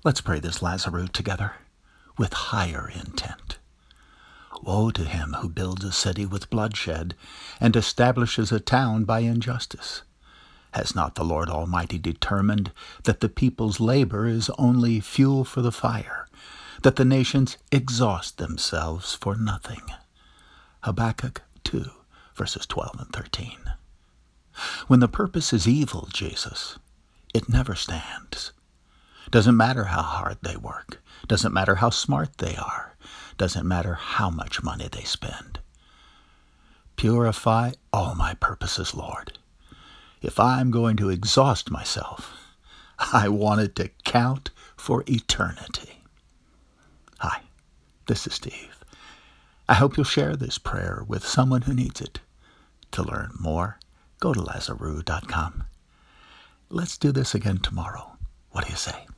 Let's pray this Lazarus together with higher intent. Woe to him who builds a city with bloodshed and establishes a town by injustice. Has not the Lord Almighty determined that the people's labor is only fuel for the fire, that the nations exhaust themselves for nothing? Habakkuk 2, verses 12 and 13. When the purpose is evil, Jesus, it never stands. Doesn't matter how hard they work. Doesn't matter how smart they are. Doesn't matter how much money they spend. Purify all my purposes, Lord. If I'm going to exhaust myself, I want it to count for eternity. Hi, this is Steve. I hope you'll share this prayer with someone who needs it. To learn more, go to Lazarus.com. Let's do this again tomorrow. What do you say?